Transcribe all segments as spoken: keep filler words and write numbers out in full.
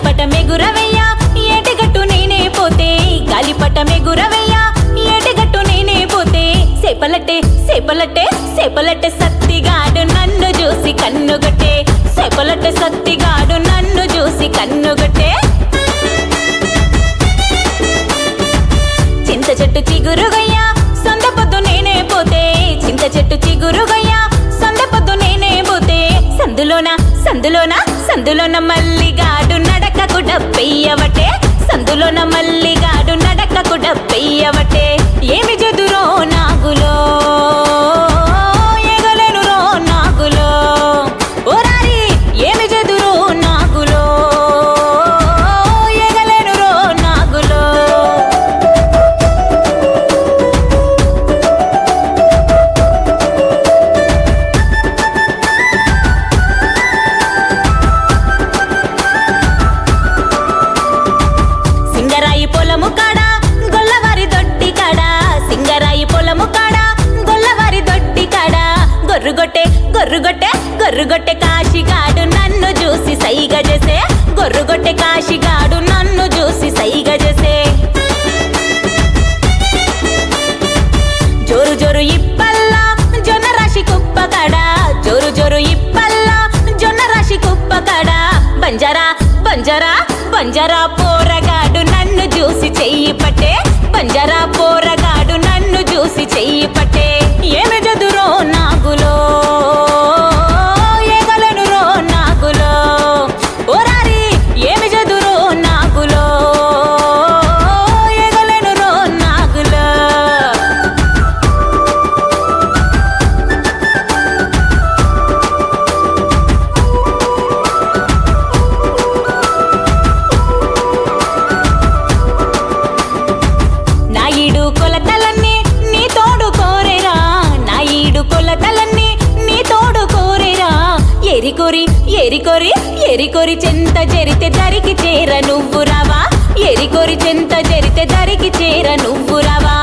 గాలిపటమెగురవయ్యా ఏటిగట్టు నేనే పోతే గాలిపటమెగురవయ్యా ఏటిగట్టు నేనే పోతే సేపలట్టే సేపలట్టే సేపలట్టే సత్తిగాడు నన్ను చూసి కన్నుగట్టే సేపలట్టే సత్తిగాడు నన్ను చూసి కన్నుగట్టే చింత చెట్టు చిగురుగయ్యా సొంత పొద్దు నేనే పోతే చింత చెట్టు చిగురుగయ్యా సొంత పొద్దు నేనే పోతే సందులోన సందులోన సందులోన మల్లిగాడు నడకకు డబ్బెయ్యవటే సందులోన మల్లిగాడు నడకకు డబ్బెయ్యవటే ఏమి జదురో నాగులో ఎగలేనురో నాగులో ఓరారి ఏమి జదురో నాగులో ఎగలేనురో నాగులో సింగరాయి పొలము కాడ గొల్లవారి దొడ్డి కాడ సింగరాయి పొలము కాడ గొల్లవారి దొడ్డి కాడ గొర్రుగొట్టె గొర్రుగొట్టె గొర్రుగొట్టె కాశిగాడు నన్ను చూసి సైగ చేసే గొర్రుగొట్టె కాశిగాడు నన్ను చూసి సైగ చేసే జోరు జోరు ఇప్పల్లా జొన్న రాశి కుప్ప కాడ జోరు జోరు ఇప్పల్లా జొన్న రాశి కుప్ప కాడ బంజారా బంజారా బంజారా పోరగాడు నన్ను చూసి చెయ్యి పట్టే బంజారా పోరగాడు నన్ను చూసి చెయ్యి పట్టే ఏమి జదురో నాగులో ఎగలనురో నాగులో ఓరారి ఏమి జదురో నాగులో ఎగలనురో నాగులో నా ఈడు కొలతలన్నీ నీ తోడు కోరేరా నా ఈడు కొలతలన్నీ నీ తోడు కోరేరా ఎరికొరి ఎరికొరి ఎరికొరి చెంత జరితే దరికి చేర నువ్వు రావా ఎరికొరి చెంత జరితే దరికి చేర నువ్వు రావా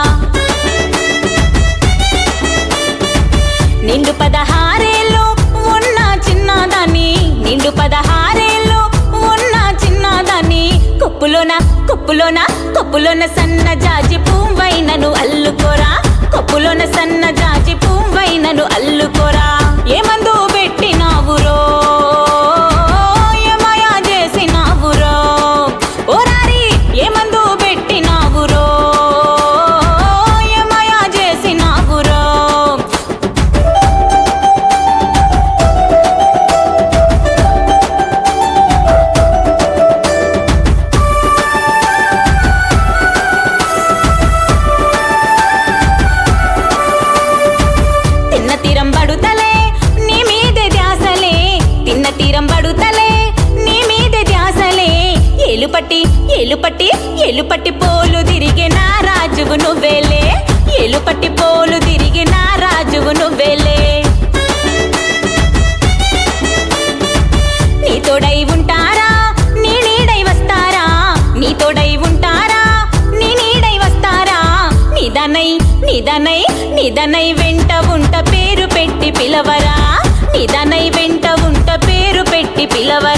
నిండు పదహారేళ్ళు ఉన్న చిన్నదాన్ని నిండు పదహారేళ్ళు ఉన్న చిన్నదాన్ని కొప్పులోన కొప్పులోన కొప్పులోన సన్న జాజి పువ్వైనను అల్లుకోరా కొప్పులోన సన్న జాజి పువ్వైనను అల్లుకోరా ఏమందు పెట్టినావురో ఏమయా చేసినావురో ఓరారి ఏమందు పెట్టినావురో ఏమయా చేసినావురో తిన్న తీరం పడుతలే నీ మీదే ధ్యాసలే తిన్న తీరం పడుతలే నీ మీదే ధ్యాసలే ఏలుపట్టి ఏలుపట్టి ఏలుపట్టి పోలు తిరిగే నా రాజువు నువ్వేలే ఏలుపట్టి పోలు తిరిగే నా రాజువు నువ్వేలే నీ తోడై ఉంటారా నీ నీడై వస్తారా నీ తోడై ఉంటారా నీ నీడై వస్తారా నిదనై నిదనై నిదనై వెంట ఉంట పేరు పెట్టి పిలవరా నిదనై వెంట ఉంట పేరు పెట్టి పిలవరా